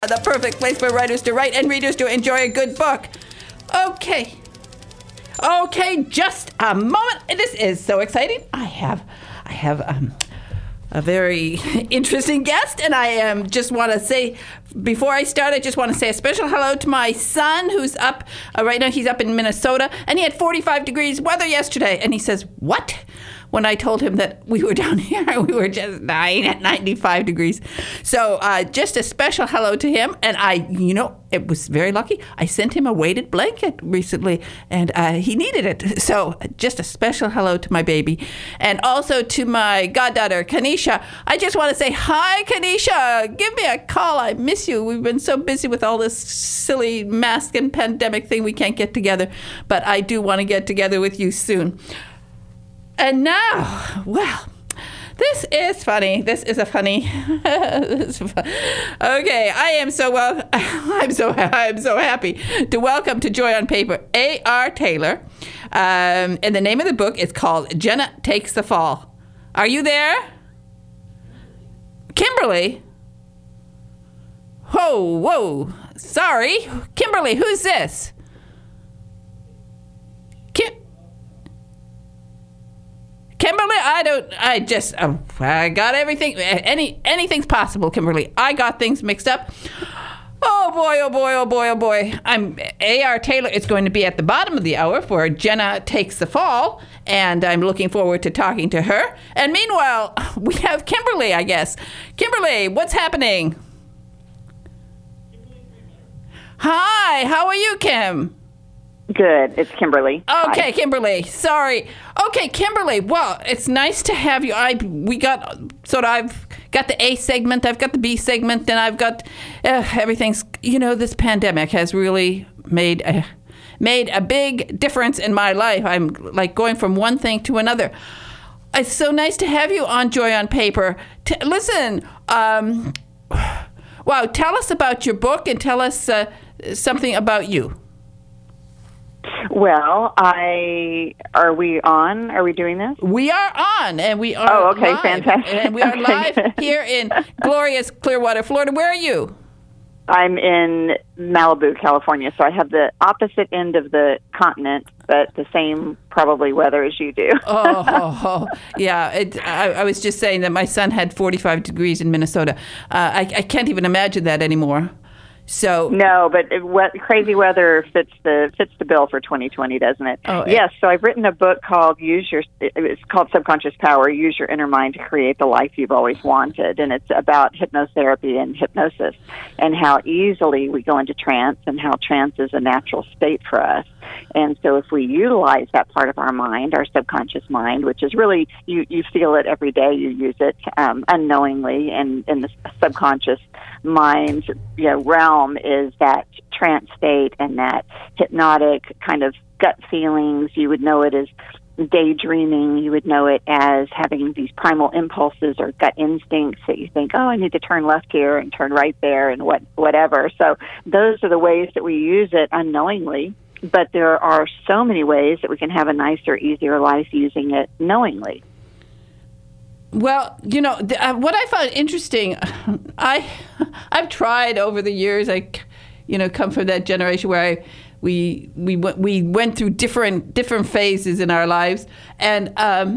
The perfect place for writers to write and readers to enjoy a good book. Okay, just a moment. This is so exciting. I have a very interesting guest, and I just want to say, before I start, I just want to say a special hello to my son, who's up right now. He's up in Minnesota, and he had 45 degrees weather yesterday, and he says, "What?" When I told him that we were down here, we were just dying at 95 degrees. So just a special hello to him. And it was very lucky. I sent him a weighted blanket recently, and he needed it. So just a special hello to my baby. And also to my goddaughter, Kanisha. I just want to say, hi, Kanisha. Give me a call. I miss you. We've been so busy with all this silly mask and pandemic thing. We can't get together. But I do want to get together with you soon. And now, well, this is funny. This is a funny. Okay, I'm so happy to welcome to Joy on Paper A.R. Taylor, and the name of the book is called Jenna Takes the Fall. Are you there, Kimberly? Whoa, sorry, Kimberly. Who's this? Kimberly, I got everything. Anything's possible, Kimberly. I got things mixed up. Oh boy. I'm A.R. Taylor. It's going to be at the bottom of the hour for Jenna Takes the Fall, and I'm looking forward to talking to her. And meanwhile, we have Kimberly, I guess. Kimberly, what's happening? Hi, how are you, Kim? Good. It's Kimberly. Okay, Hi. Kimberly. Sorry. Okay, Kimberly. Well, it's nice to have you. I've got the A segment, I've got the B segment, and I've got everything's. This pandemic has really made a big difference in my life. I'm like going from one thing to another. It's so nice to have you on Joy on Paper. Listen. Wow. Tell us about your book and tell us something about you. Well, are we on? Are we doing this? We are on, and we are Oh, okay, live. fantastic. And we are live here in glorious Clearwater, Florida. Where are you? I'm in Malibu, California, so I have the opposite end of the continent, but the same probably weather as you do. Yeah. I was just saying that my son had 45 degrees in Minnesota. I can't even imagine that anymore. So no, but crazy weather fits the bill for 2020, doesn't it? Oh, yes. So I've written a book called It's called Subconscious Power: Use Your Inner Mind to Create the Life You've Always Wanted, and it's about hypnotherapy and hypnosis, and how easily we go into trance, and how trance is a natural state for us. And so if we utilize that part of our mind, our subconscious mind, which is really, you feel it every day, you use it unknowingly, and in the subconscious mind realm is that trance state and that hypnotic kind of gut feelings. You would know it as daydreaming. You would know it as having these primal impulses or gut instincts that you think, I need to turn left here and turn right there and whatever. So those are the ways that we use it unknowingly. But there are so many ways that we can have a nicer, easier life using it knowingly. Well, what I found interesting, I've tried over the years. I, come from that generation where we went through different phases in our lives, and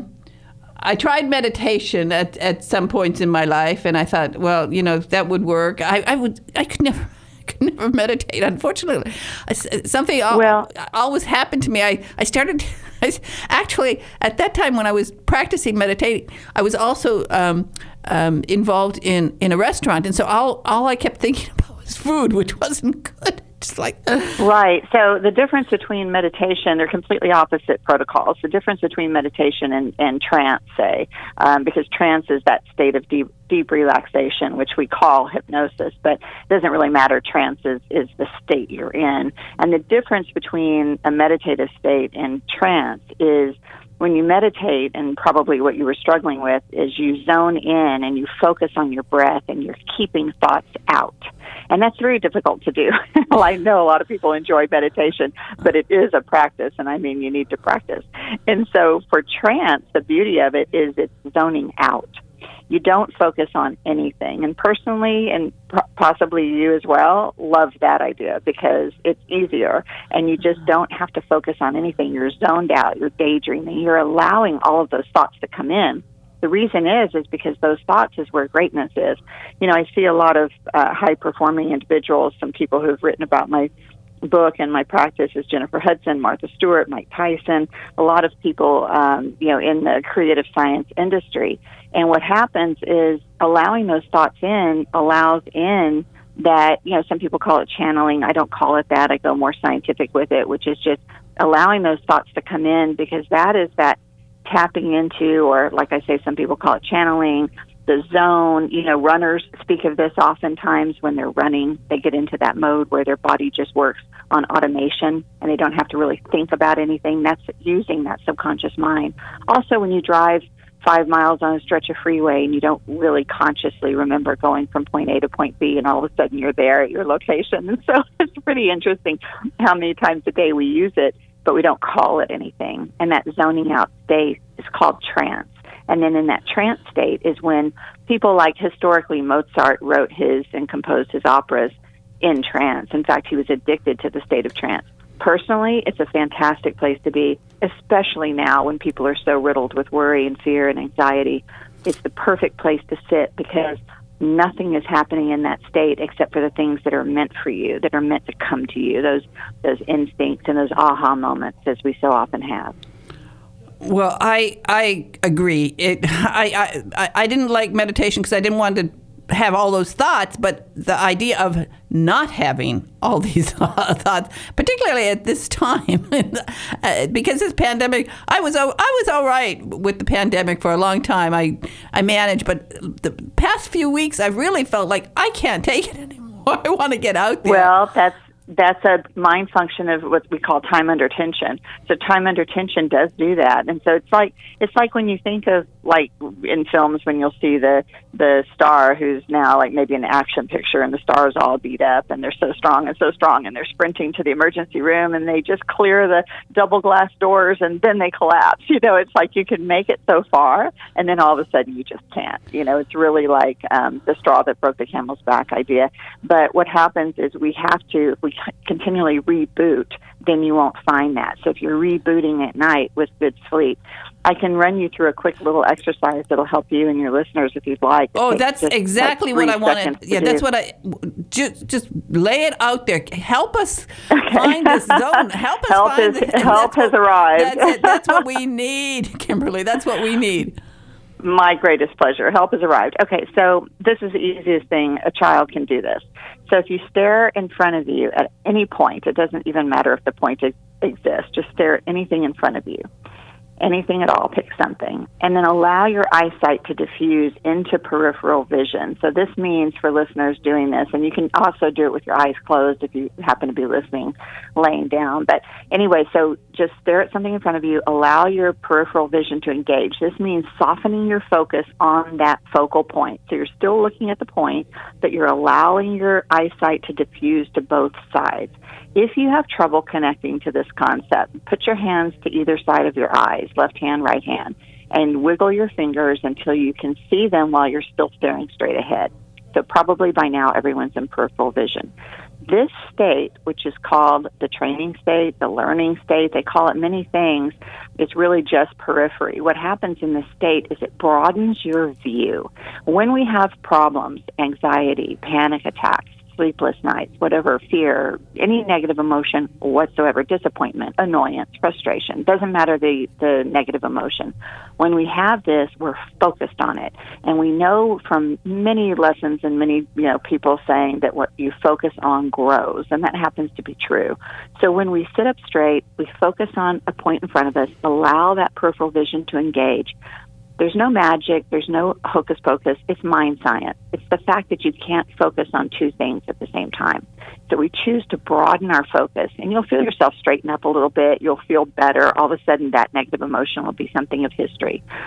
I tried meditation at some points in my life, and I thought, well, that would work. I could never meditate, unfortunately. Something always happened to me. I actually, at that time when I was practicing meditating, I was also involved in a restaurant. And so all I kept thinking about was food, which wasn't good. Just like Right. So the difference between meditation, they're completely opposite protocols. The difference between meditation and trance, say, because trance is that state of deep relaxation, which we call hypnosis, but it doesn't really matter. Trance is the state you're in. And the difference between a meditative state and trance is when you meditate, and probably what you were struggling with, is you zone in and you focus on your breath and you're keeping thoughts out. And that's very difficult to do. Well, I know a lot of people enjoy meditation, but it is a practice, and I mean you need to practice. And so for trance, the beauty of it is it's zoning out. You don't focus on anything. And personally, and possibly you as well, love that idea because it's easier and you just don't have to focus on anything. You're zoned out, you're daydreaming, you're allowing all of those thoughts to come in. The reason is because those thoughts is where greatness is. You know, I see a lot of high-performing individuals, some people who've written about my book and my practice is Jennifer Hudson, Martha Stewart, Mike Tyson, a lot of people, in the creative science industry. And what happens is allowing those thoughts in allows in that, some people call it channeling. I don't call it that. I go more scientific with it, which is just allowing those thoughts to come in because that is that tapping into, or like I say, some people call it channeling, the zone. Runners speak of this oftentimes when they're running. They get into that mode where their body just works on automation and they don't have to really think about anything. That's using that subconscious mind. Also, when you drive 5 miles on a stretch of freeway and you don't really consciously remember going from point A to point B and all of a sudden you're there at your location. And so it's pretty interesting how many times a day we use it, but we don't call it anything. And that zoning out state is called trance. And then in that trance state is when people like historically Mozart wrote his and composed his operas in trance. In fact, he was addicted to the state of trance. Personally, it's a fantastic place to be, especially now when people are so riddled with worry and fear and anxiety. It's the perfect place to sit because nothing is happening in that state except for the things that are meant for you, that are meant to come to you, those instincts and those aha moments as we so often have. Well, I agree. I didn't like meditation because I didn't want to have all those thoughts, but the idea of not having all these thoughts, particularly at this time, because this pandemic, I was all right with the pandemic for a long time. I managed, but the past few weeks, I've really felt like I can't take it anymore. I want to get out there. Well, that's a mind function of what we call time under tension. So time under tension does do that. And so it's like when you think of, like in films, when you'll see the star who's now like maybe an action picture and the star is all beat up and they're so strong and they're sprinting to the emergency room and they just clear the double glass doors and then they collapse. It's like you can make it so far and then all of a sudden you just can't. It's really like the straw that broke the camel's back idea. But what happens is if we continually reboot, then you won't find that. So if you're rebooting at night with good sleep, I can run you through a quick little exercise that'll help you and your listeners if you'd like. Oh, that's exactly what I wanted. Yeah, that's what I just lay it out there. Help us find this zone. Help us find it. Help has arrived. That's it. That's what we need, Kimberly. That's what we need. My greatest pleasure. Help has arrived. Okay, so this is the easiest thing. A child can do this. So if you stare in front of you at any point, it doesn't even matter if the point exists, just stare at anything in front of you. Anything at all, pick something, and then allow your eyesight to diffuse into peripheral vision. So this means for listeners doing this, and you can also do it with your eyes closed if you happen to be listening laying down. But anyway, so just stare at something in front of you, allow your peripheral vision to engage. This means softening your focus on that focal point. So you're still looking at the point, but you're allowing your eyesight to diffuse to both sides. If you have trouble connecting to this concept, put your hands to either side of your eyes, left hand, right hand, and wiggle your fingers until you can see them while you're still staring straight ahead. So probably by now everyone's in peripheral vision. This state, which is called the training state, the learning state, they call it many things, it's really just periphery. What happens in this state is it broadens your view. When we have problems, anxiety, panic attacks, sleepless nights, whatever, fear, any negative emotion whatsoever, disappointment, annoyance, frustration, doesn't matter the negative emotion. When we have this, we're focused on it. And we know from many lessons and many people saying that what you focus on grows, and that happens to be true. So when we sit up straight, we focus on a point in front of us, allow that peripheral vision to engage. There's no magic. There's no hocus pocus. It's mind science. It's the fact that you can't focus on two things at the same time. So we choose to broaden our focus, and you'll feel yourself straighten up a little bit. You'll feel better. All of a sudden, that negative emotion will be something of history.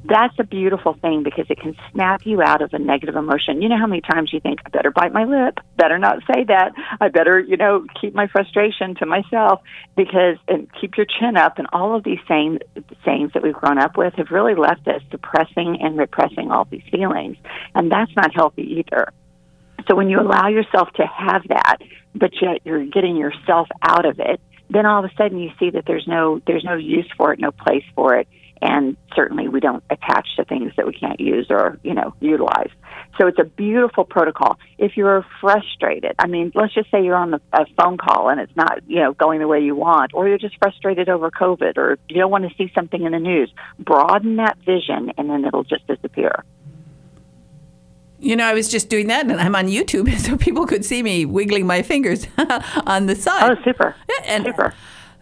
That's a beautiful thing because it can snap you out of a negative emotion. You know how many times you think, I better bite my lip, better not say that, I better, keep my frustration to myself, and keep your chin up, and all of these sayings that we've grown up with have really left us suppressing and repressing all these feelings, and that's not healthy either. So when you allow yourself to have that, but yet you're getting yourself out of it, then all of a sudden you see that there's no use for it, no place for it. And certainly we don't attach to things that we can't use or, utilize. So it's a beautiful protocol. If you're frustrated, let's just say you're on a phone call and it's not, going the way you want, or you're just frustrated over COVID, or you don't want to see something in the news, broaden that vision and then it'll just disappear. I was just doing that, and I'm on YouTube, so people could see me wiggling my fingers on the side. Oh, super. Super.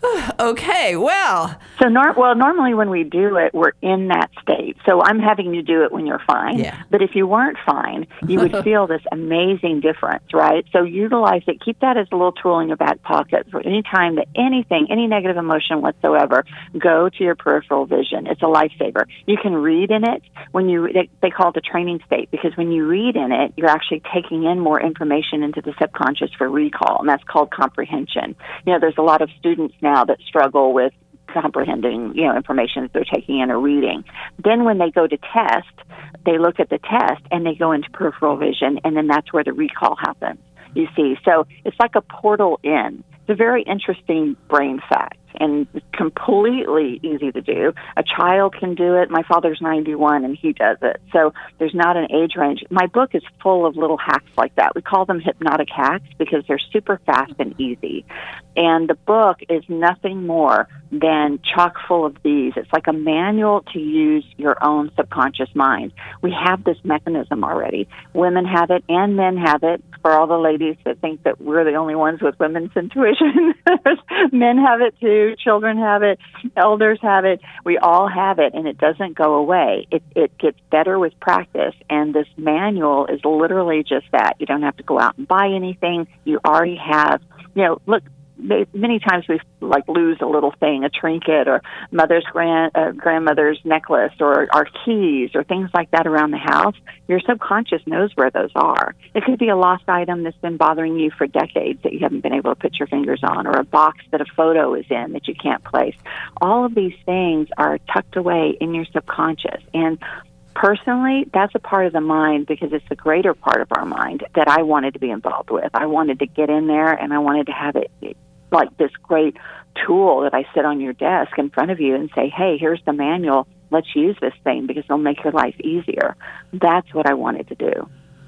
Okay, well. So, normally when we do it, we're in that state. So I'm having you do it when you're fine. Yeah. But if you weren't fine, you would feel this amazing difference, right? So utilize it. Keep that as a little tool in your back pocket for any time that any negative emotion whatsoever, go to your peripheral vision. It's a lifesaver. You can read in it they call it the training state, because when you read in it, you're actually taking in more information into the subconscious for recall, and that's called comprehension. There's a lot of students now that struggle with comprehending, information that they're taking in or reading. Then when they go to test, they look at the test and they go into peripheral vision, and then that's where the recall happens, you see. So it's like a portal in. It's a very interesting brain fact and completely easy to do. A child can do it. My father's 91 and he does it. So there's not an age range. My book is full of little hacks like that. We call them hypnotic hacks because they're super fast and easy. And the book is nothing more than chock full of these. It's like a manual to use your own subconscious mind. We have this mechanism already. Women have it and men have it. For all the ladies that think that we're the only ones with women's intuition, men have it too, children have it, elders have it. We all have it, and it doesn't go away. It gets better with practice, and this manual is literally just that. You don't have to go out and buy anything. You already have, look, many times we lose a little thing, a trinket or mother's grandmother's necklace or our keys or things like that around the house. Your subconscious knows where those are. It could be a lost item that's been bothering you for decades that you haven't been able to put your fingers on, or a box that a photo is in that you can't place. All of these things are tucked away in your subconscious. And personally, that's a part of the mind because it's the greater part of our mind that I wanted to be involved with. I wanted to get in there, and I wanted to have it like this great tool that I sit on your desk in front of you and say, hey, here's the manual. Let's use this thing because it'll make your life easier. That's what I wanted to do.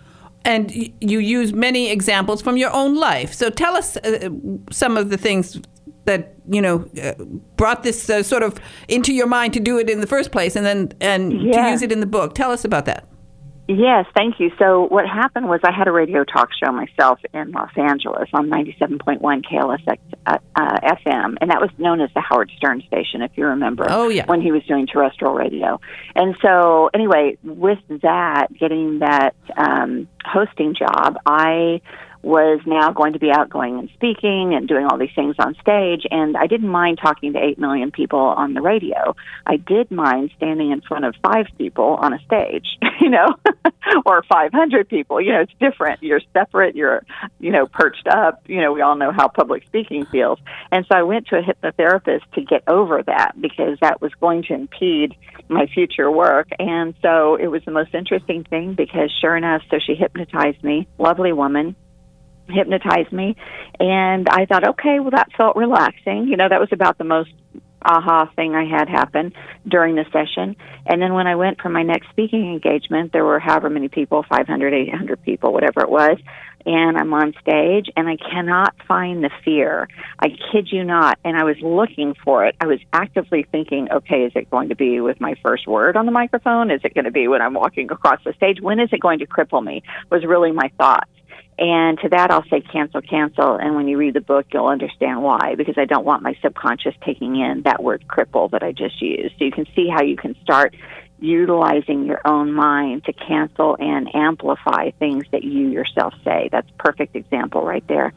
And you use many examples from your own life. So tell us some of the things that, brought this sort of into your mind to do it in the first place and to use it in the book. Tell us about that. Yes, thank you. So what happened was I had a radio talk show myself in Los Angeles on 97.1 KLSX FM, and that was known as the Howard Stern station, if you remember. Oh, yeah. When he was doing terrestrial radio. And so, anyway, with that, getting that hosting job, I was now going to be outgoing and speaking and doing all these things on stage, and I didn't mind talking to 8 million people on the radio. I did mind standing in front of 5 people on a stage, or 500 people. It's different. You're separate. You're, perched up. We all know how public speaking feels. And so I went to a hypnotherapist to get over that because that was going to impede my future work. And so it was the most interesting thing because sure enough, so she hypnotized me, lovely woman, hypnotized me, and I thought, okay, well, that felt relaxing. That was about the most aha thing I had happen during the session. And then when I went for my next speaking engagement, there were however many people, 500, 800 people, whatever it was, and I'm on stage, and I cannot find the fear. I kid you not. And I was looking for it. I was actively thinking, okay, is it going to be with my first word on the microphone? Is it going to be when I'm walking across the stage? When is it going to cripple me? Was really my thoughts. And to that, I'll say cancel, cancel. And when you read the book, you'll understand why, because I don't want my subconscious taking in that word cripple that I just used. So you can see how you can start utilizing your own mind to cancel and amplify things that you yourself say. That's a perfect example right there.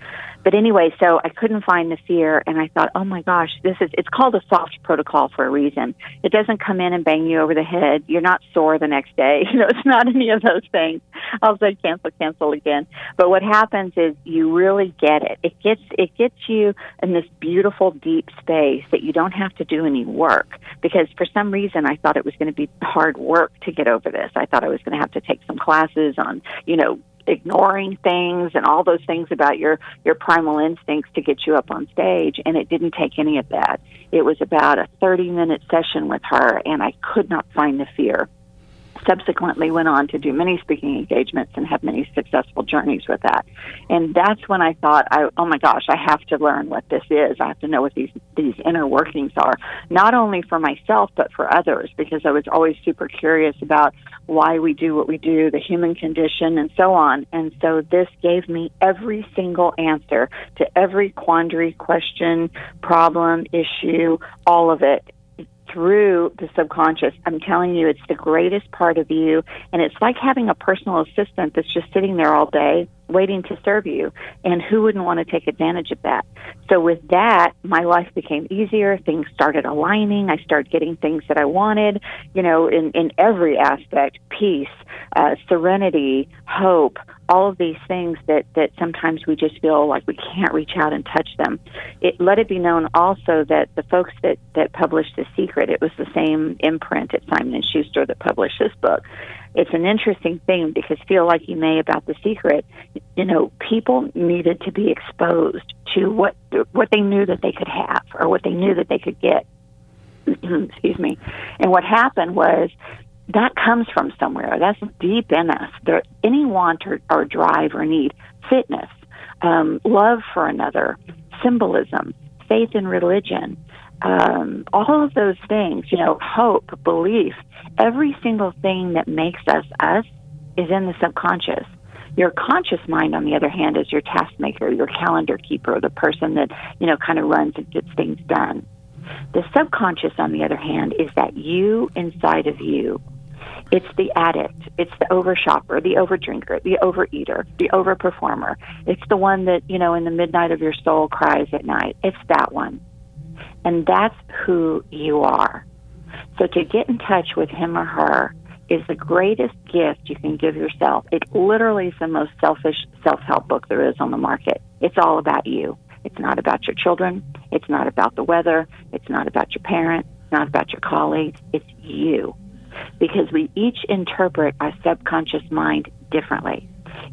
But anyway, so I couldn't find the fear, and I thought, oh my gosh, it's called a soft protocol for a reason. It doesn't come in and bang you over the head. You're not sore the next day. It's not any of those things. I'll say cancel again. But what happens is you really get it. It gets you in this beautiful, deep space that you don't have to do any work, because for some reason I thought it was going to be hard work to get over this. I thought I was going to have to take some classes on, ignoring things and all those things about your primal instincts to get you up on stage, and it didn't take any of that. It was about a 30-minute session with her, and I could not find the fear. Subsequently went on to do many speaking engagements and have many successful journeys with that. And that's when I thought, oh my gosh, I have to learn what this is. I have to know what these inner workings are, not only for myself, but for others, because I was always super curious about why we do what we do, the human condition, and so on. And so this gave me every single answer to every quandary, question, problem, issue, all of it, through the subconscious. I'm telling you, it's the greatest part of you, and it's like having a personal assistant that's just sitting there all day waiting to serve you, and who wouldn't want to take advantage of that? So with that, my life became easier. Things started aligning. I started getting things that I wanted, in every aspect: peace, serenity, hope, all of these things that sometimes we just feel like we can't reach out and touch them. Let it be known also that the folks that published The Secret, it was the same imprint at Simon & Schuster that published this book. It's an interesting thing, because feel like you may about The Secret, people needed to be exposed to what they knew that they could have, or what they knew that they could get. Excuse me. And what happened was, that comes from somewhere. That's deep in us. Any want or drive or need, fitness, love for another, symbolism, faith in religion, all of those things, hope, belief, every single thing that makes us us is in the subconscious. Your conscious mind, on the other hand, is your task maker, your calendar keeper, the person that, kind of runs and gets things done. The subconscious, on the other hand, is that you inside of you. It's the addict. It's the overshopper, the overdrinker, the overeater, the overperformer. It's the one that, in the midnight of your soul cries at night. It's that one. And that's who you are. So to get in touch with him or her is the greatest gift you can give yourself. It literally is the most selfish self-help book there is on the market. It's all about you. It's not about your children. It's not about the weather. It's not about your parent. It's not about your colleagues. It's you. Because we each interpret our subconscious mind differently.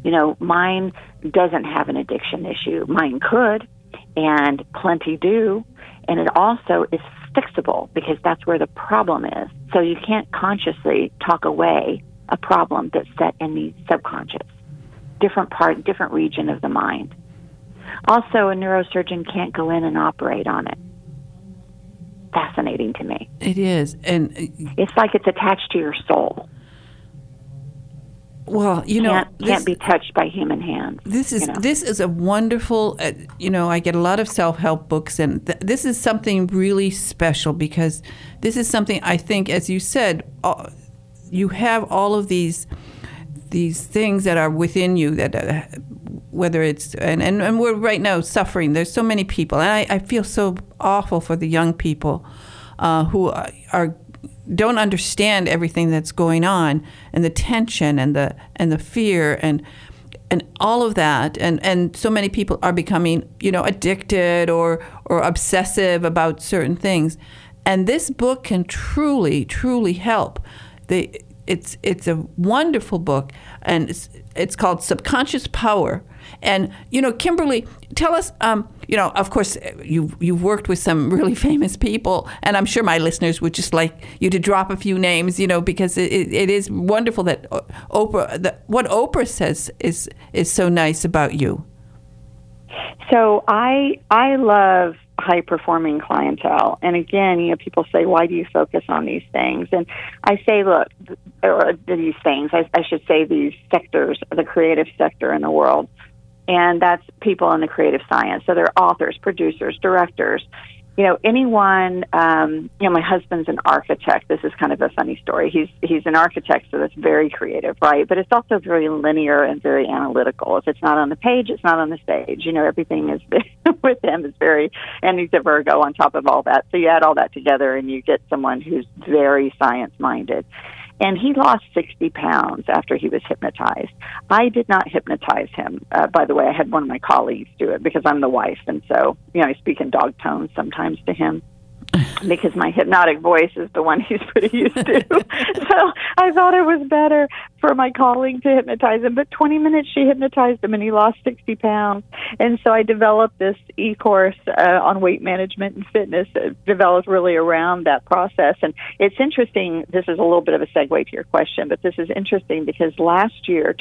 Mine doesn't have an addiction issue. Mine could, and plenty do. And it also is fixable, because that's where the problem is. So you can't consciously talk away a problem that's set in the subconscious, different region of the mind. Also, a neurosurgeon can't go in and operate on it. Fascinating to me. It is. And it's like it's attached to your soul. Well, can't be touched by human hands. This is a wonderful, I get a lot of self-help books, and this is something really special, because this is something, I think, as you said, you have all of these things that are within you, that whether it's, and we're right now suffering. There's so many people, and I feel so awful for the young people who don't understand everything that's going on, and the tension and the fear and all of that, and so many people are becoming addicted or obsessive about certain things, and this book can truly help. It's a wonderful book, and it's called Subconscious Power. And Kimberly, tell us. Of course, you've worked with some really famous people, and I'm sure my listeners would just like you to drop a few names. Because it is wonderful that Oprah. What Oprah says is so nice about you. So I love high-performing clientele. And again, people say, why do you focus on these things? And I say, look, or these things, I should say these sectors, the creative sector in the world. And that's people in the creative science. So they're authors, producers, directors. anyone, my husband's an architect. This is kind of a funny story. He's an architect, so that's very creative, right? But it's also very linear and very analytical. If it's not on the page, it's not on the stage. Everything is with him is very, and he's a Virgo on top of all that. So you add all that together and you get someone who's very science-minded. And he lost 60 pounds after he was hypnotized. I did not hypnotize him. By the way, I had one of my colleagues do it because I'm the wife. And so, I speak in dog tones sometimes to him because my hypnotic voice is the one he's pretty used to. So I thought it was better for my colleague to hypnotize him. But 20 minutes she hypnotized him and he lost 60 pounds. And so I developed this e-course on weight management and fitness, developed really around that process. And it's interesting, this is a little bit of a segue to your question, but this is interesting because last year,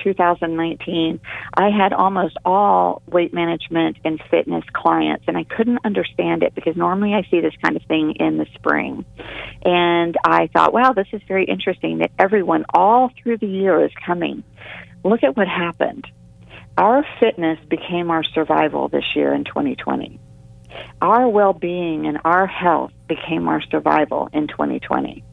2019, I had almost all weight management and fitness clients, and I couldn't understand it because normally I see this kind of thing in the spring. And I thought, wow, this is very interesting that everyone all through the year is coming. Look at what happened. Our fitness became our survival this year in 2020. Our well-being and our health became our survival in 2020.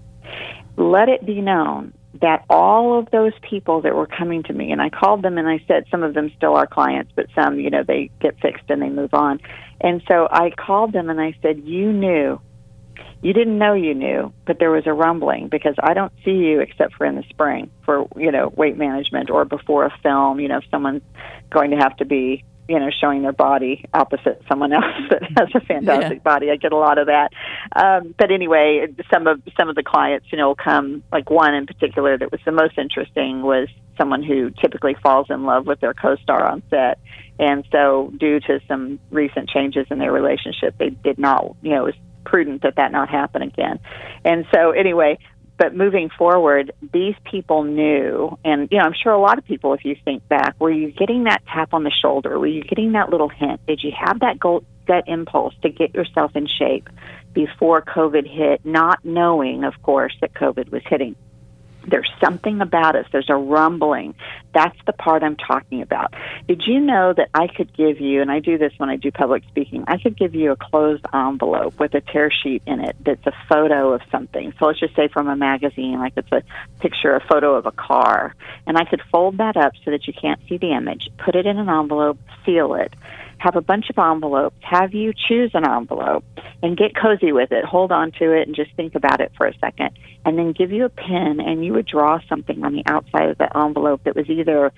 Let it be known that all of those people that were coming to me, and I called them and I said, some of them still are clients, but some, they get fixed and they move on. And so I called them and I said, you knew. You didn't know you knew, but there was a rumbling because I don't see you except for in the spring for, weight management or before a film, if someone's going to have to be, showing their body opposite someone else that has a fantastic body. I get a lot of that. But anyway, some of the clients, will come, like one in particular that was the most interesting was someone who typically falls in love with their co-star on set. And so due to some recent changes in their relationship, they did not, it was prudent that not happen again. And so anyway, but moving forward, these people knew, and I'm sure a lot of people, if you think back, were you getting that tap on the shoulder? Were you getting that little hint? Did you have that gut impulse to get yourself in shape before COVID hit, not knowing, of course, that COVID was hitting? There's something about us. There's a rumbling. That's the part I'm talking about. Did you know that I could give you, and I do this when I do public speaking, I could give you a closed envelope with a tear sheet in it that's a photo of something. So let's just say from a magazine, like it's a picture, a photo of a car. And I could fold that up so that you can't see the image, put it in an envelope, seal it, have a bunch of envelopes, have you choose an envelope, and get cozy with it. Hold on to it and just think about it for a second. And then give you a pen, and you would draw something on the outside of the envelope that was either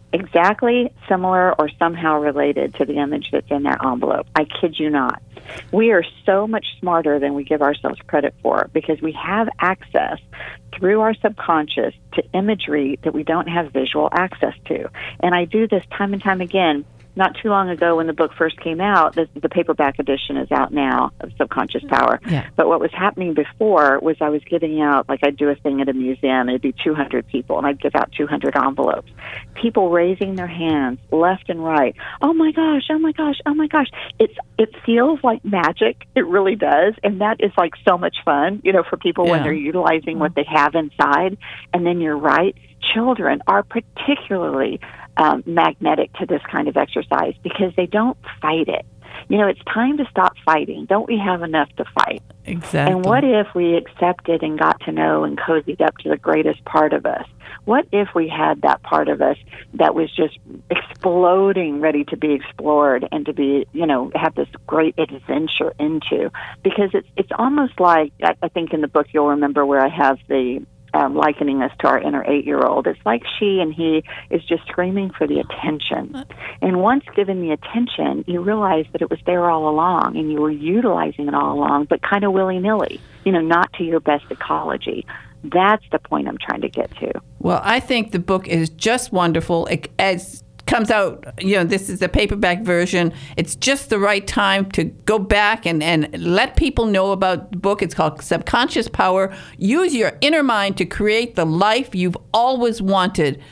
exactly similar or somehow related to the image that's in that envelope. I kid you not. We are so much smarter than we give ourselves credit for because we have access through our subconscious to imagery that we don't have visual access to. And I do this time and time again. Not too long ago when the book first came out, the paperback edition is out now of Subconscious Power. Yeah. But what was happening before was I was giving out, like I'd do a thing at a museum, it'd be 200 people, and I'd give out 200 envelopes. People raising their hands left and right. Oh my gosh, oh my gosh, oh my gosh. It feels like magic. It really does. And that is like so much fun, for people when they're utilizing what they have inside. And then you're right, children are particularly magnetic to this kind of exercise because they don't fight it. It's time to stop fighting. Don't we have enough to fight? Exactly. And what if we accepted and got to know and cozied up to the greatest part of us? What if we had that part of us that was just exploding, ready to be explored and to be, have this great adventure into? Because it's almost like, I think in the book you'll remember where I have the likening us to our inner 8-year-old. It's like she and he is just screaming for the attention. And once given the attention, you realize that it was there all along and you were utilizing it all along, but kind of willy-nilly, not to your best ecology. That's the point I'm trying to get to. Well, I think the book is just wonderful. As comes out, this is the paperback version. It's just the right time to go back and let people know about the book. It's called Subconscious Power. Use your inner mind to create the life you've always wanted.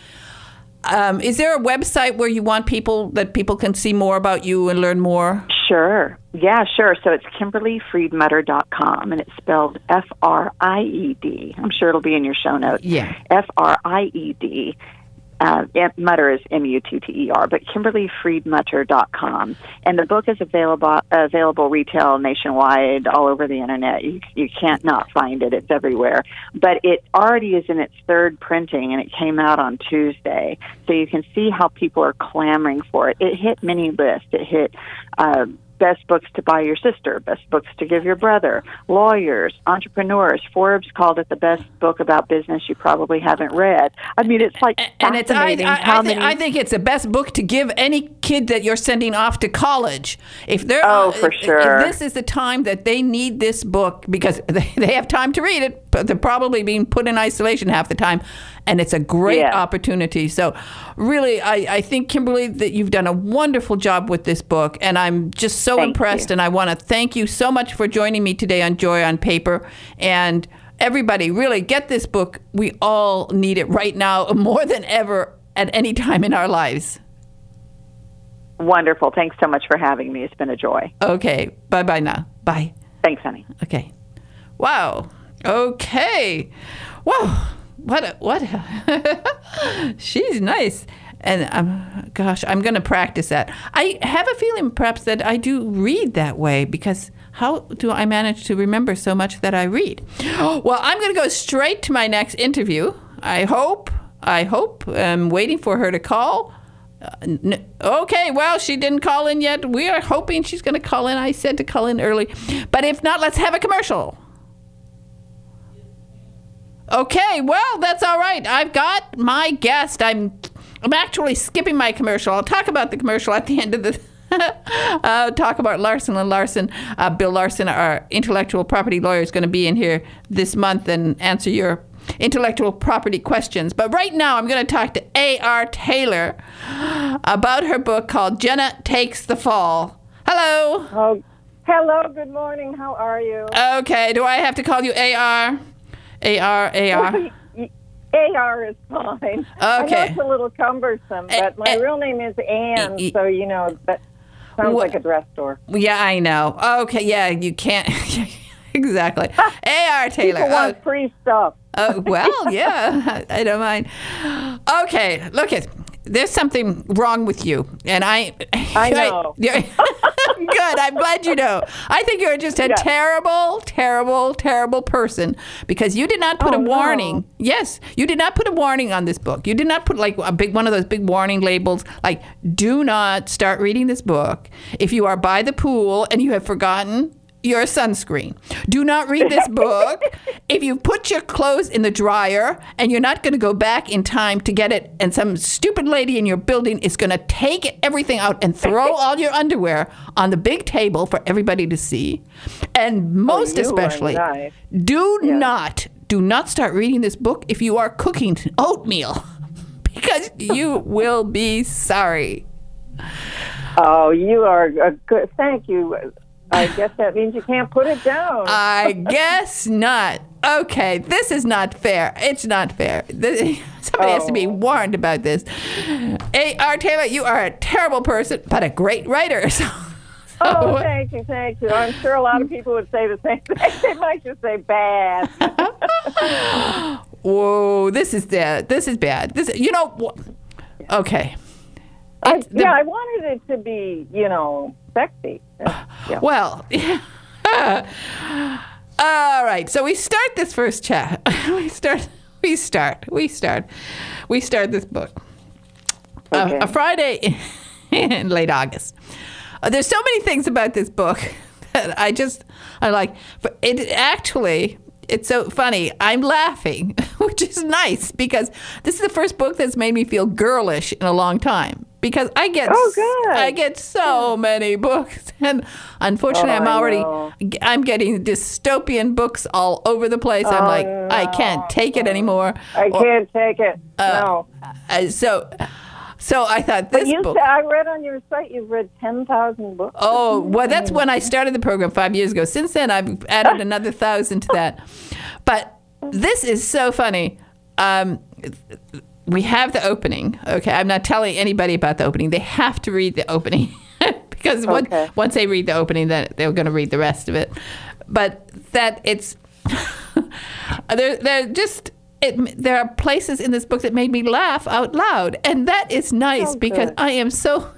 Is there a website where you want people can see more about you and learn more? Sure. Yeah, sure. So it's KimberlyFriedmutter.com, and it's spelled Fried. I'm sure it'll be in your show notes. Yeah. Fried. Mutter is Mutter, but KimberlyFriedMutter.com. And the book is available retail nationwide, all over the internet. You can't not find it. It's everywhere. But it already is in its third printing, and it came out on Tuesday. So you can see how people are clamoring for it. It hit many lists. It hit best books to buy your sister, best books to give your brother, lawyers, entrepreneurs. Forbes called it the best book about business you probably haven't read. I mean, it's like and it's I think it's the best book to give any kid that you're sending off to college. If they're for sure. If this is the time that they need this book, because they have time to read it, but they're probably being put in isolation half the time. And it's a great opportunity. So really, I think, Kimberly, that you've done a wonderful job with this book. And I'm just so impressed. And I want to thank you so much for joining me today on Joy on Paper. And everybody, really get this book. We all need it right now more than ever at any time in our lives. Wonderful. Thanks so much for having me. It's been a joy. Okay. Bye-bye now. Bye. Thanks, honey. Okay. Wow. Okay. Wow. What? She's nice. And gosh, I'm going to practice that. I have a feeling perhaps that I do read that way, because how do I manage to remember so much that I read? Well, I'm going to go straight to my next interview. I hope. I'm waiting for her to call. Okay, well, she didn't call in yet. We are hoping she's going to call in. I said to call in early. But if not, let's have a commercial. Okay, well, that's all right. I've got my guest. I'm actually skipping my commercial. I'll talk about the commercial at the end of the talk about Larson & Larson. Bill Larson, our intellectual property lawyer, is going to be in here this month and answer your intellectual property questions. But right now, I'm going to talk to A.R. Taylor about her book called Jenna Takes the Fall. Hello. Oh, hello. Good morning. How are you? Okay. Do I have to call you A.R.? A.R. A.R. is fine. Okay. I know it's a little cumbersome, but my real name is Anne, so, that sounds like a dress store. Yeah, I know. Okay, yeah, you can't. Exactly. A.R. Taylor. People want free stuff. Well, yeah, I don't mind. Okay, look it. There's something wrong with you, and I know. Good. I'm glad you know. I think you're just a terrible, terrible, terrible person, because you did not put a warning. No. Yes, you did not put a warning on this book. You did not put like one of those big warning labels, like do not start reading this book if you are by the pool and you have forgotten your sunscreen. Do not read this book if you put your clothes in the dryer and you're not going to go back in time to get it, and some stupid lady in your building is going to take everything out and throw all your underwear on the big table for everybody to see. And most especially, do not start reading this book if you are cooking oatmeal, because you will be sorry. Oh, you are a good. Thank you. I guess that means you can't put it down. I guess not. Okay, this is not fair. It's not fair. Somebody has to be warned about this. A.R. Taylor, you are a terrible person, but a great writer. Thank you. I'm sure a lot of people would say the same thing. They might just say bad. Whoa, this is bad. Okay. I wanted it to be, sexy. Yeah. Well, all right. So we start this first chat. We start this book. Okay. A Friday in late August. There's so many things about this book that I like. But it's so funny. I'm laughing, which is nice, because this is the first book that's made me feel girlish in a long time. Because I get so many books, and unfortunately, I'm getting dystopian books all over the place. I'm like, no. I can't take it anymore. I can't take it. No. So I thought this book. I read on your site you've read 10,000 books. Oh, well, that's when I started the program 5 years ago. Since then, I've added another 1,000 to that. But this is so funny. We have the opening. Okay, I'm not telling anybody about the opening. They have to read the opening because once they read the opening, then they're going to read the rest of it. But that it's they're just there are places in this book that made me laugh out loud, and that is nice because good. I am so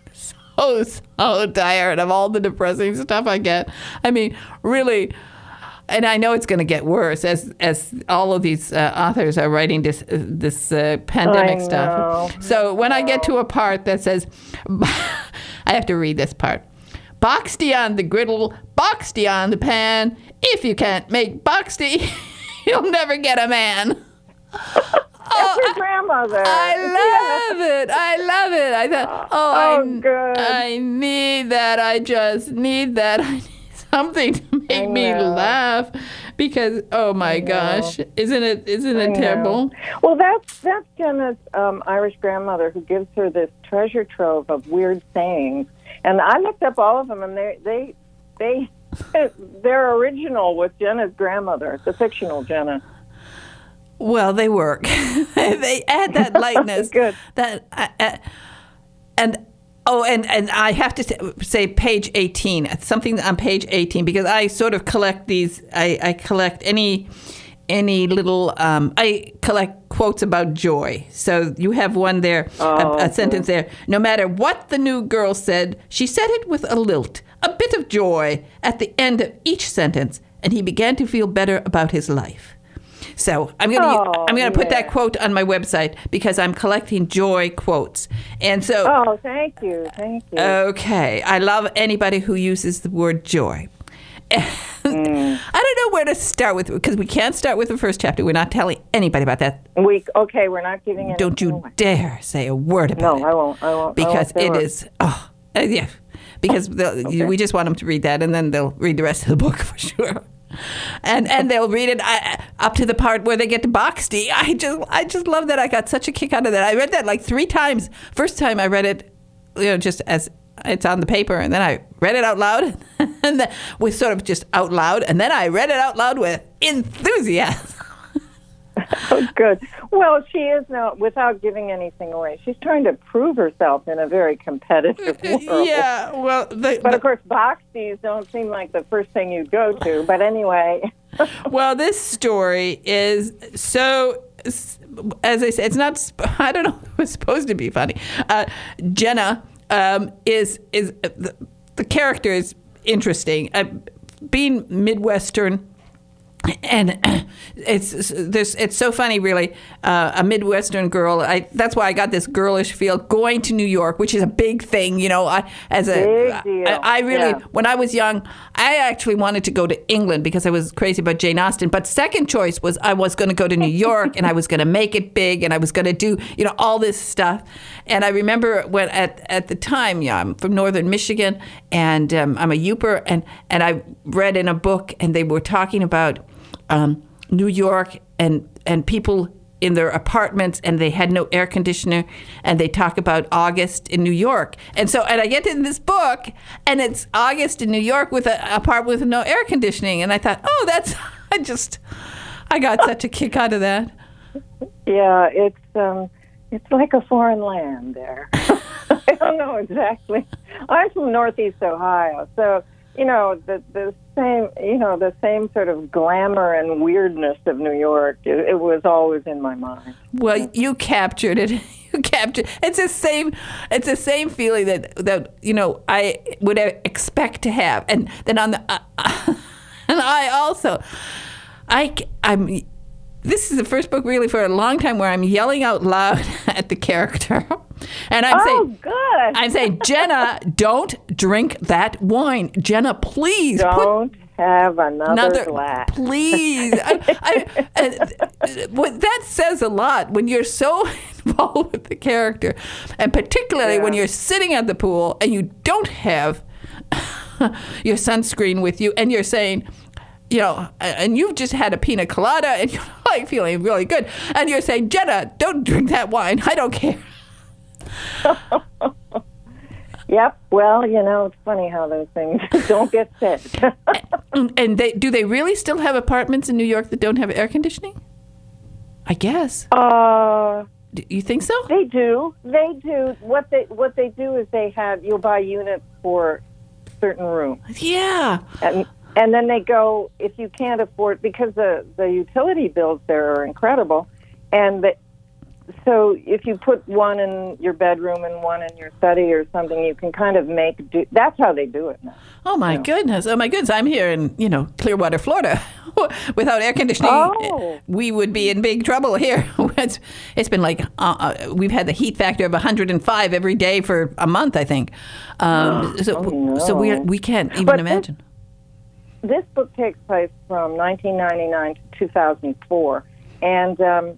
tired of all the depressing stuff I get. I mean, really. And I know it's going to get worse as all of these authors are writing this pandemic stuff. So when I get to a part that says, I have to read this part. Boxty on the griddle, boxty on the pan. If you can't make boxty, you'll never get a man. That's your grandmother. I love it. I love it. I thought, good. I need that. I just need that. I need something to make me laugh because oh my gosh, isn't it terrible? Well, that's Jenna's Irish grandmother who gives her this treasure trove of weird sayings, and I looked up all of them, and they're original with Jenna's grandmother, the fictional Jenna. Well, they work. They add that lightness. Good. And I have to say page 18. It's something on page 18 because I sort of collect these. I collect any little. I collect quotes about joy. So you have one there, a sentence there. No matter what the new girl said, she said it with a lilt, a bit of joy at the end of each sentence, and he began to feel better about his life. So I'm gonna put that quote on my website because I'm collecting joy quotes. And so thank you. Okay, I love anybody who uses the word joy. I don't know where to start with because we can't start with the first chapter. We're not telling anybody about that. We're not giving anything Don't you away. dare say a word about it. No, I won't. Because it is yeah. Because we just want them to read that and then they'll read the rest of the book for sure. And they'll read it up to the part where they get to Boxty. I just love that. I got such a kick out of that. I read that like 3 times. First time I read it, just as it's on the paper, and then I read it out loud, and then with sort of just out loud, and then I read it out loud with enthusiasm. Oh, good. Well, she is now, without giving anything away, she's trying to prove herself in a very competitive world. Yeah, well... But, of course, Boxties don't seem like the first thing you go to. But anyway... Well, this story is so... As I said, it's not... I don't know if it was supposed to be funny. Jenna is the character is interesting. Being Midwestern... And it's so funny, really. A Midwestern girl. That's why I got this girlish feel. Going to New York, which is a big thing, Big deal. I really, when I was young, I actually wanted to go to England because I was crazy about Jane Austen. But second choice was I was going to go to New York and I was going to make it big and I was going to do all this stuff. And I remember when at the time, I'm from northern Michigan and I'm a Youper, and I read in a book and they were talking about New York and people in their apartments, and they had no air conditioner, and they talk about August in New York. And I get in this book, and it's August in New York with an apartment with no air conditioning. And I thought, I got such a kick out of that. Yeah, it's like a foreign land there. I don't know exactly. I'm from Northeast Ohio, so the same sort of glamour and weirdness of New York. It was always in my mind. Well, you captured it. It's the same feeling that I would expect to have, and then on the and I also I'm. This is the first book really for a long time where I'm yelling out loud at the character. And I'm saying, Jenna, don't drink that wine. Jenna, please. Don't have another glass. Please. That says a lot when you're so involved with the character. And particularly when you're sitting at the pool and you don't have your sunscreen with you and you're saying... and you've just had a pina colada and you're like feeling really good. And you're saying, Jenna, don't drink that wine. I don't care. Yep. Well, it's funny how those things don't get said. And do they really still have apartments in New York that don't have air conditioning? I guess. Do you think so? They do. What they do is you'll buy units for certain rooms. Yeah. And then they go, if you can't afford, because the utility bills there are incredible, and so if you put one in your bedroom and one in your study or something, you can kind of that's how they do it now. Oh my goodness! Oh my goodness! I'm here in Clearwater, Florida. Without air conditioning, we would be in big trouble here. It's been like we've had the heat factor of 105 every day for a month, I think. So we can't even imagine. This book takes place from 1999 to 2004, and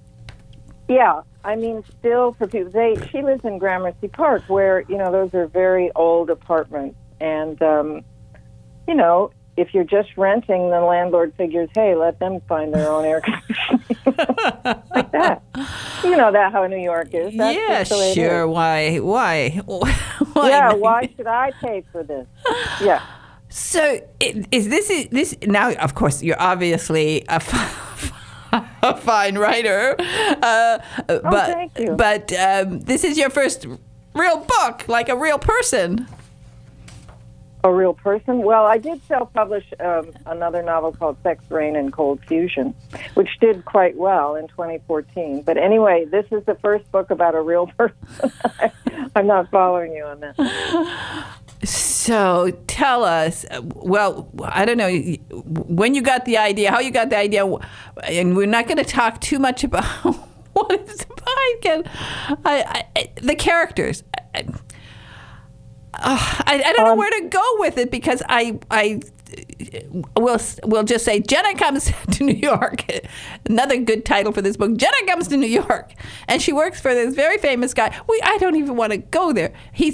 still for people, she lives in Gramercy Park, where those are very old apartments, and if you're just renting, the landlord figures, hey, let them find their own air conditioning. Like that. You know that how New York is. That's yeah, sure. Is. Why? Yeah, why should I pay for this? Yeah. So is this now? Of course, you're obviously a fine writer. But thank you. But this is your first real book, like a real person. A real person? Well, I did self-publish another novel called Sex, Rain, and Cold Fusion, which did quite well in 2014. But anyway, this is the first book about a real person. I'm not following you on that. So tell us, well, I don't know, when you got the idea, how you got the idea, and we're not going to talk too much about what it's about. The characters. I don't know where to go with it, because we'll just say Jenna comes to New York. Another good title for this book. Jenna comes to New York, and she works for this very famous guy. I don't even want to go there.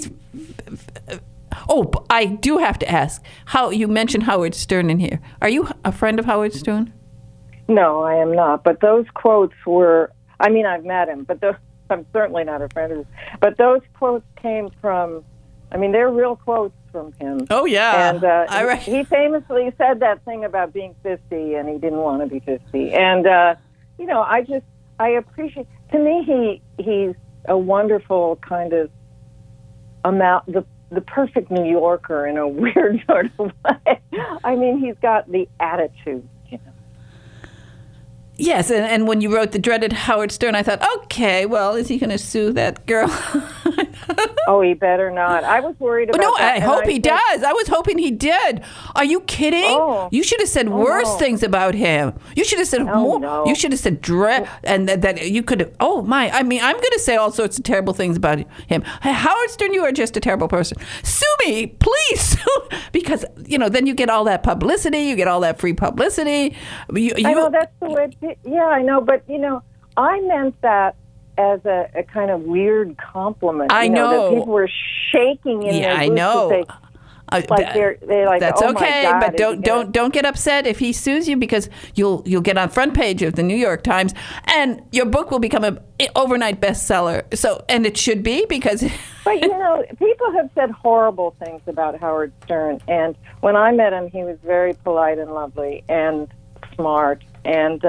I do have to ask. How you mentioned Howard Stern in here? Are you a friend of Howard Stern? No, I am not. But those quotes were. I mean, I've met him, but I'm certainly not a friend of his. But those quotes came from. I mean, they're real quotes from him. Oh, yeah. And he famously said that thing about being 50, and he didn't want to be 50. And, I appreciate... To me, he's a wonderful kind of the perfect New Yorker in a weird sort of way. I mean, he's got the attitude, Yes, and when you wrote the dreaded Howard Stern, I thought, okay, well, is he going to sue that girl? Oh, he better not. I was worried about that. No, I hope he does. I was hoping he did. Are you kidding? Oh. You should have said worse things about him. You should have said more. No. You should have said and that you could have, I mean, I'm going to say all sorts of terrible things about him. Howard Stern, you are just a terrible person. Sue me, please. Because, then you get all that publicity. You get all that free publicity. I know, that's the way yeah, I know, but, I meant that as a kind of weird compliment. I know. That people were shaking in their boots. I know. They're like, that's okay, my God, but don't get upset if he sues you, because you'll get on front page of the New York Times, and your book will become an overnight bestseller. So, and it should be, because. But people have said horrible things about Howard Stern, and when I met him, he was very polite and lovely and smart, and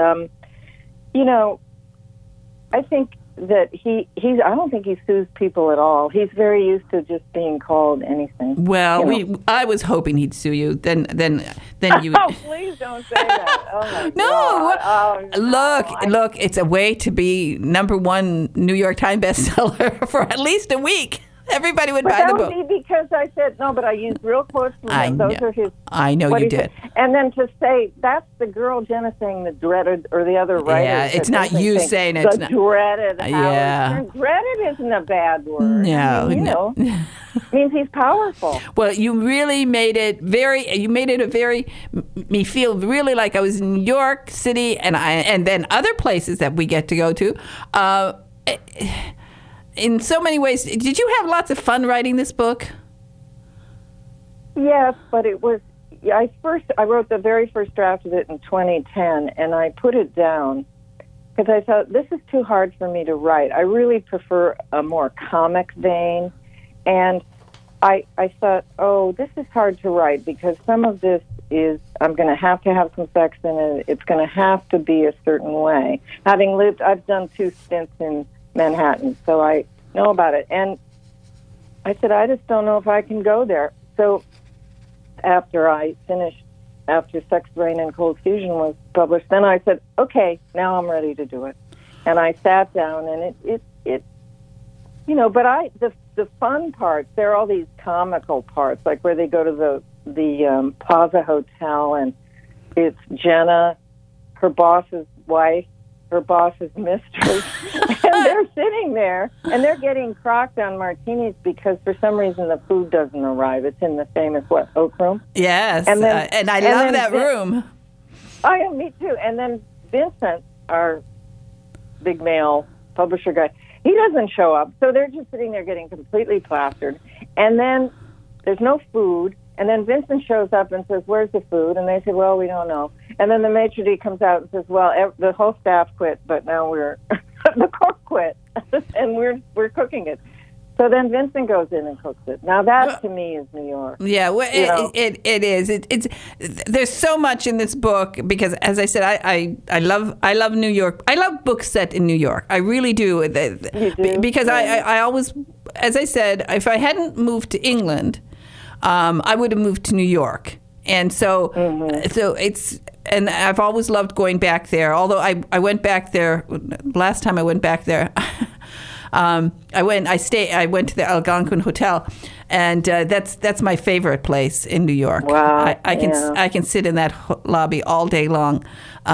I think that I don't think he sues people at all. He's very used to just being called anything. Well, I was hoping he'd sue you. Then you. Oh, please don't say that. Oh my God. No. Look, it's a way to be #1 New York Times bestseller for at least a week. Everybody would buy the book. That would be because I said, no, but I used real quotes from him. Those are his. I know you did. And then to say, that's the girl Jenna saying the dreaded, or the other writer. Yeah, it's not you saying it. The dreaded. Yeah. Dreaded isn't a bad word. No. Means he's powerful. Well, you really made it me feel really like I was in New York City, and then other places that we get to go to. In so many ways. Did you have lots of fun writing this book? Yes, but it was. I wrote the very first draft of it in 2010, and I put it down because I thought, this is too hard for me to write. I really prefer a more comic vein, and I thought, this is hard to write because some of this is, I'm going to have some sex in it. It's going to have to be a certain way. I've done 2 stints in Manhattan, so I know about it. And I said, I just don't know if I can go there. So after I finished after Sex, Rain, and Cold Fusion was published, then I said, okay, now I'm ready to do it. And I sat down, and it but the fun parts, there are all these comical parts, like where they go to the Plaza Hotel, and it's Jenna, her boss's wife, her boss's mistress, and they're sitting there, and they're getting crocked on martinis because for some reason the food doesn't arrive. It's in the famous, Oak Room? Yes, and I love that room. Me too. And then Vincent, our big male publisher guy, he doesn't show up, so they're just sitting there getting completely plastered. And then there's no food, and then Vincent shows up and says, where's the food? And they say, well, we don't know. And then the maitre d' comes out and says, well, the whole staff quit, but now the cook quit, and we're cooking it. So then Vincent goes in and cooks it. Now that to me is New York. Yeah, well, it is. It's there's so much in this book because, as I said, I love New York. I love books set in New York. I really do. You do? Because I always, as I said, if I hadn't moved to England, I would have moved to New York, and so it's. And I've always loved going back there. Although I went back there last time I went back there. I went to the Algonquin Hotel, and that's my favorite place in New York. Wow! I can sit in that lobby all day long.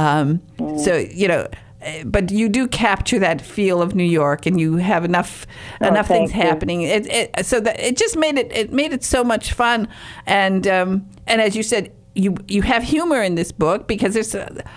So but you do capture that feel of New York, and you have enough things happening. So that it just made it so much fun, and as you said, you have humor in this book because there's.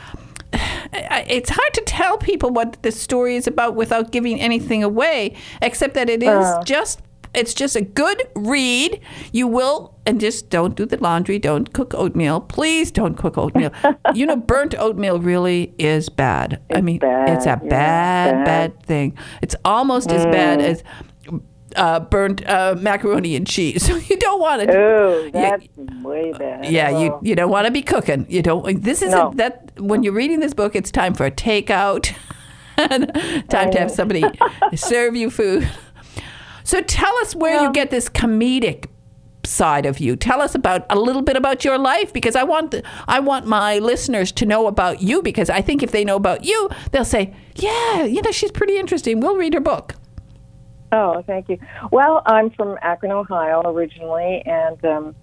It's hard to tell people what the story is about without giving anything away, except that it is it's just a good read. You will, and just don't do the laundry, don't cook oatmeal. Please don't cook oatmeal. Burnt oatmeal really is bad. It's a bad thing. It's almost as bad as burnt macaroni and cheese. So you don't want to. Oh, that's way bad. Yeah, you don't want to be cooking. You don't. This isn't that. When you're reading this book, it's time for a takeout. Time to have somebody serve you food. So tell us where you get this comedic side of you. Tell us a little bit about your life, because I want my listeners to know about you, because I think if they know about you, they'll say, yeah, she's pretty interesting. We'll read her book. Oh, thank you. Well, I'm from Akron, Ohio originally, and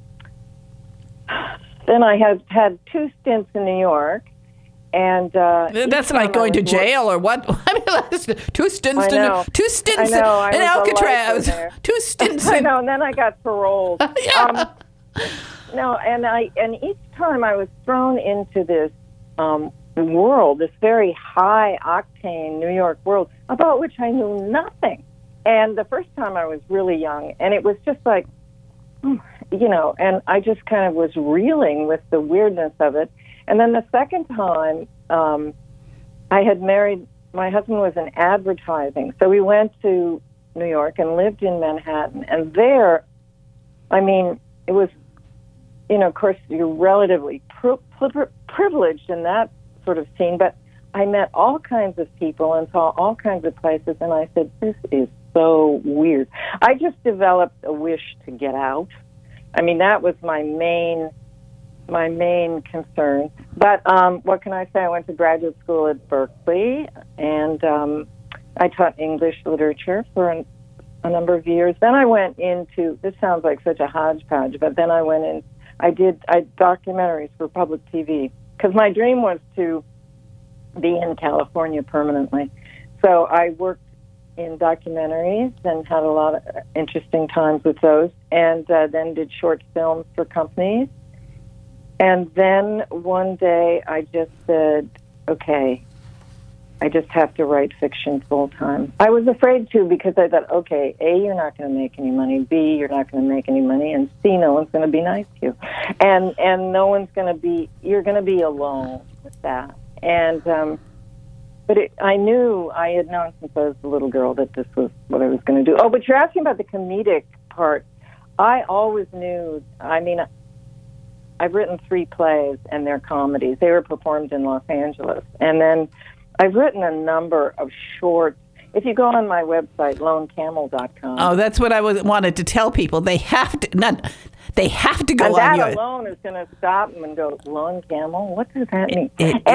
then I had 2 stints in New York. And that's like going to jail or what? I mean, 2 stints in Alcatraz. 2 stints. I know, and then I got paroled. Yeah. And each time I was thrown into this world, this very high octane New York world about which I knew nothing. And the first time I was really young, and it was just like, and I just kind of was reeling with the weirdness of it. And then the second time, I had married, my husband was in advertising. So we went to New York and lived in Manhattan. And there, it was, of course, you're relatively privileged in that sort of scene. But I met all kinds of people and saw all kinds of places. And I said, this is so weird. I just developed a wish to get out. That was my main concern. But what can I say? I went to graduate school at Berkeley, and I taught English literature for a number of years. Then I went into, this sounds like such a hodgepodge, but then I went in, I did documentaries for public TV, because my dream was to be in California permanently. So I worked in documentaries and had a lot of interesting times with those, and then did short films for companies. And then one day I just said, okay, I just have to write fiction full time. I was afraid to, because I thought, okay, A, you're not going to make any money, B, you're not going to make any money, and C, no one's going to be nice to you. And no one's going to be, you're going to be alone with that. And, but I had known since I was a little girl that this was what I was going to do. Oh, but you're asking about the comedic part. I always knew, I've written 3 plays, and they're comedies. They were performed in Los Angeles. And then I've written a number of shorts. If you go on my website, lonecamel.com. Oh, that's what I wanted to tell people. They have to, They have to go and on that your... alone is going to stop them and go, lone camel? What does that mean?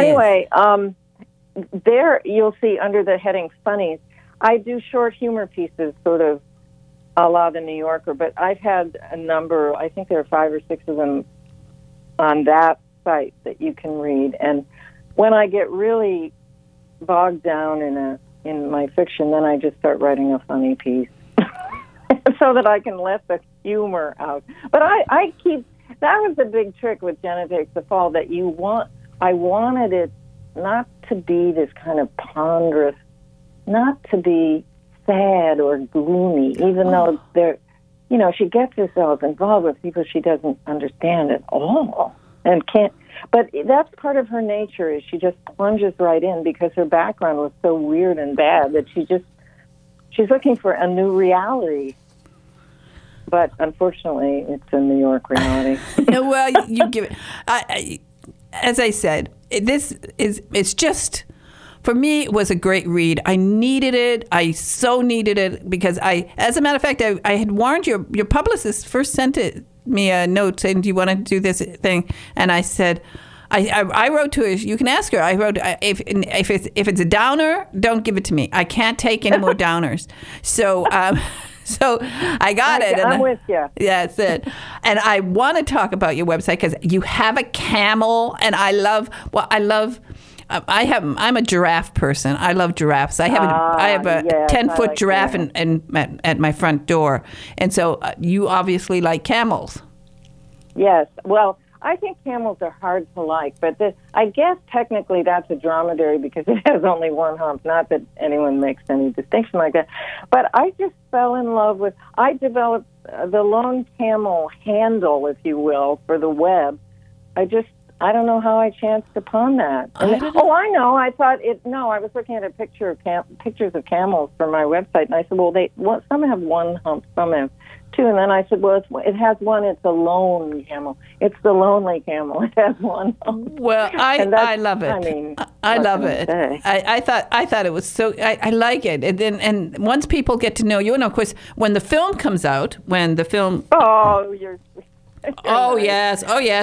There you'll see under the heading funnies, I do short humor pieces, sort of a la the New Yorker, but I've had a number, I think there are 5 or 6 of them on that site that you can read. And when I get really bogged down in my fiction, then I just start writing a funny piece so that I can let the humor out. But I keep, that was the big trick with Jenna Takes the Fall, that I wanted it not to be this kind of ponderous, not to be sad or gloomy, even though she gets herself involved with people she doesn't understand at all and can't. But that's part of her nature, is she just plunges right in because her background was so weird and bad that she's looking for a new reality. But unfortunately, it's a New York reality. Well, you give it. As I said, it's just, for me, it was a great read. I needed it. I so needed it because as a matter of fact, I had warned your publicist first sent me a note saying, do you want to do this thing? And I said, I wrote to her, you can ask her. I wrote, if it's a downer, don't give it to me. I can't take any more downers. So, so I got it. I'm with you. Yeah, that's it. And I want to talk about your website because you have a camel, and I'm a giraffe person. I love giraffes. I have a 10-foot giraffe at my front door, and so you obviously like camels. Yes. Well, I think camels are hard to like, but I guess technically that's a dromedary because it has only one hump. Not that anyone makes any distinction like that. But I just fell in love with, I developed the Lone Camel handle, if you will, for the web. I don't know how I chanced upon that. I know. I was looking at a picture of pictures of camels for my website, and I said, well, some have one hump, some have two. And then I said, well, it has one. It's a lone camel. It's the lonely camel. It has one hump. Well, I love it. I love it. I thought it was so. I like it. And once people get to know you, and of course, when the film comes out, oh, you're. Oh yes.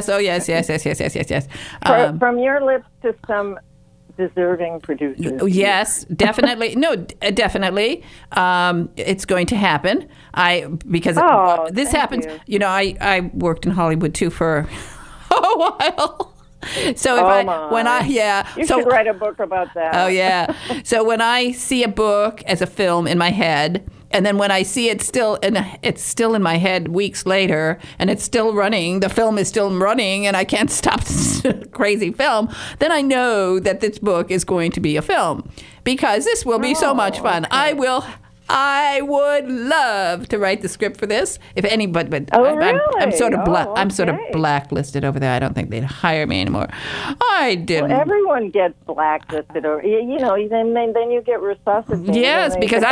From your lips to some deserving producers. Yes, definitely. No, definitely. It's going to happen. Because this happened. I worked in Hollywood too for a while. So you should write a book about that. Oh yeah. So when I see a book as a film in my head, and then when I see it's still in my head weeks later, and it's still running, the film is still running, and I can't stop this crazy film, then I know that this book is going to be a film because this will be so much fun. Okay. I would love to write the script for this. If anybody, but really? I'm sort of blacklisted over there. I don't think they'd hire me anymore. I didn't. Well, everyone gets blacklisted, or then you get resuscitated. Yes, because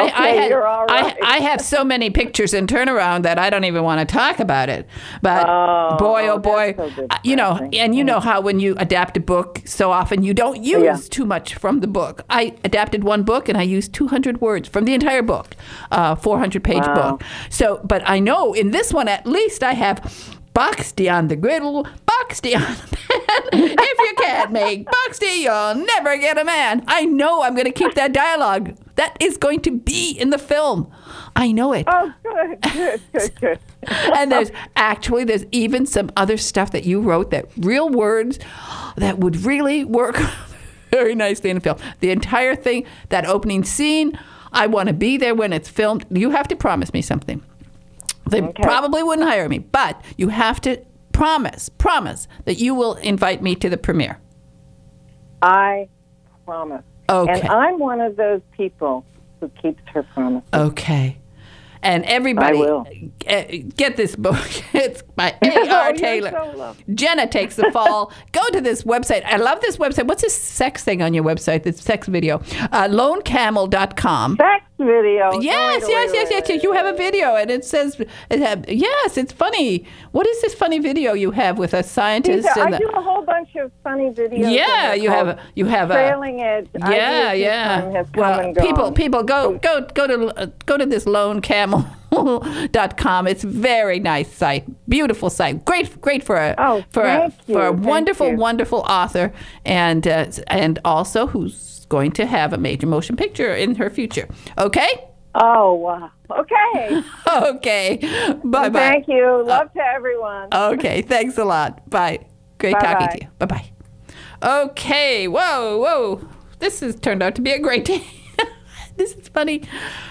I have so many pictures in turnaround that I don't even want to talk about it. But boy, so know how when you adapt a book, so often you don't use too much from the book. I adapted one book and I used 200 words from the entire book. 400-page book. So, but I know in this one at least I have Boxty on the griddle, Boxty on the pan. If you can't make Boxty, you'll never get a man. I know I'm going to keep that dialogue. That is going to be in the film. I know it. Oh, good. And there's even some other stuff that you wrote, that real words that would really work very nicely in the film. The entire thing, that opening scene, I want to be there when it's filmed. You have to promise me something. They probably wouldn't hire me, but you have to promise that you will invite me to the premiere. I promise. Okay. And I'm one of those people who keeps her promise. Okay. And everybody, I will. Get this book. It's by A.R. Taylor. So Jenna Takes the Fall. Go to this website. I love this website. What's this sex thing on your website? This sex video. LoneCamel.com. Sex video. Yes. You have a video, and it says, yes, it's funny. What is this funny video you have with a scientist? I do a whole bunch of funny videos. Yeah, you have Trailing Edge. Yeah. Well, people, go to this Lone Camel kenpelham.com. It's a very nice site, beautiful site, great for a wonderful author, and also who's going to have a major motion picture in her future. Okay. Oh, wow. Okay. Okay. Bye-bye. Thank you. Love to everyone. Okay. Thanks a lot. Bye. Great talking to you. Bye-bye. Okay. Whoa. This has turned out to be a great day. This is funny.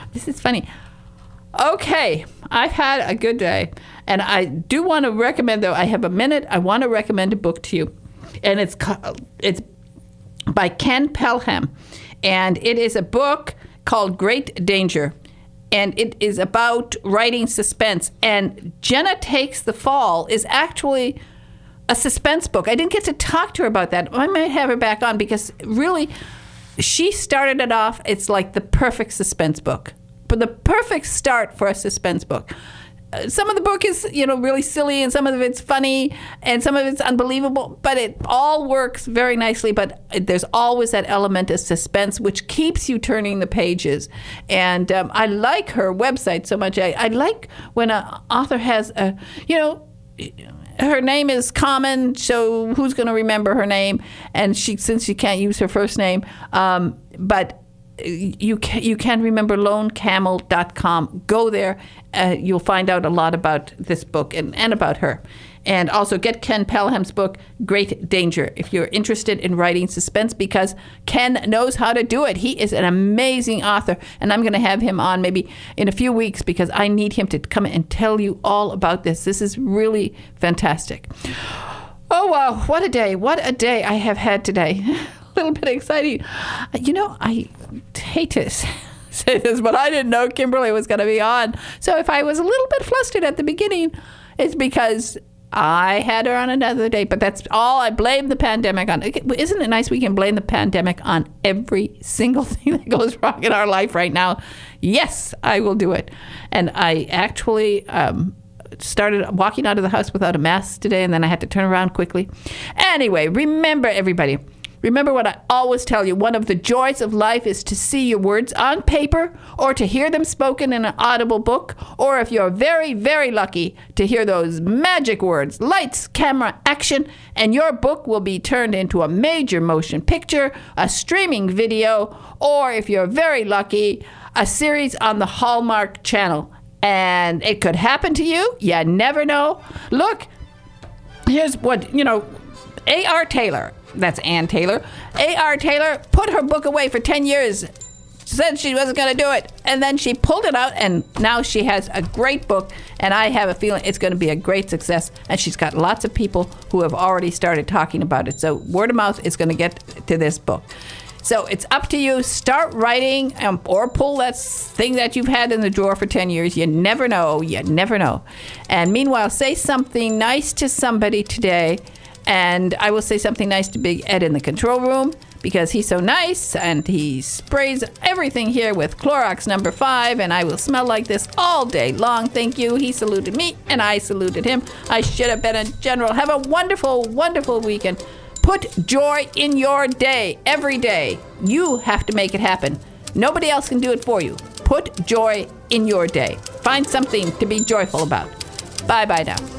Okay. I've had a good day. And I do want to recommend, though, I have a minute. I want to recommend a book to you. And it's by Ken Pelham. And it is a book called Great Danger. And it is about writing suspense. And Jenna Takes the Fall is actually a suspense book. I didn't get to talk to her about that. I might have her back on because really, she started it off. It's like the perfect suspense book, but the perfect start for a suspense book. Some of the book is, really silly, and some of it's funny, and some of it's unbelievable, but it all works very nicely. But there's always that element of suspense, which keeps you turning the pages. And I like her website so much. I like when an author has her name is common, so who's going to remember her name? And since she can't use her first name, but you can remember lonecamel.com. Go there. You'll find out a lot about this book and about her. And also get Ken Pelham's book, Great Danger, if you're interested in writing suspense, because Ken knows how to do it. He is an amazing author, and I'm going to have him on maybe in a few weeks because I need him to come and tell you all about this. This is really fantastic. Oh, wow. What a day I have had today. A little bit exciting. I hate to say this, but I didn't know Kimberly was going to be on. So if I was a little bit flustered at the beginning, it's because I had her on another day, but that's all I blame the pandemic on. Isn't it nice we can blame the pandemic on every single thing that goes wrong in our life right now? Yes, I will do it. And I actually started walking out of the house without a mask today, and then I had to turn around quickly. Anyway, remember what I always tell you. One of the joys of life is to see your words on paper or to hear them spoken in an audible book, or if you're very, very lucky, to hear those magic words, lights, camera, action, and your book will be turned into a major motion picture, a streaming video, or if you're very lucky, a series on the Hallmark Channel. And it could happen to you. You never know. Look, here's what, A.R. Taylor. That's Ann Taylor. A.R. Taylor put her book away for 10 years, said she wasn't going to do it, and then she pulled it out, and now she has a great book, and I have a feeling it's going to be a great success, and she's got lots of people who have already started talking about it. So word of mouth is going to get to this book. So it's up to you. Start writing or pull that thing that you've had in the drawer for 10 years. You never know. And meanwhile, say something nice to somebody today. And I will say something nice to Big Ed in the control room because he's so nice and he sprays everything here with Clorox number 5, and I will smell like this all day long. Thank you. He saluted me and I saluted him. I should have been a general. Have a wonderful, wonderful weekend. Put joy in your day every day. You have to make it happen. Nobody else can do it for you. Put joy in your day. Find something to be joyful about. Bye-bye now.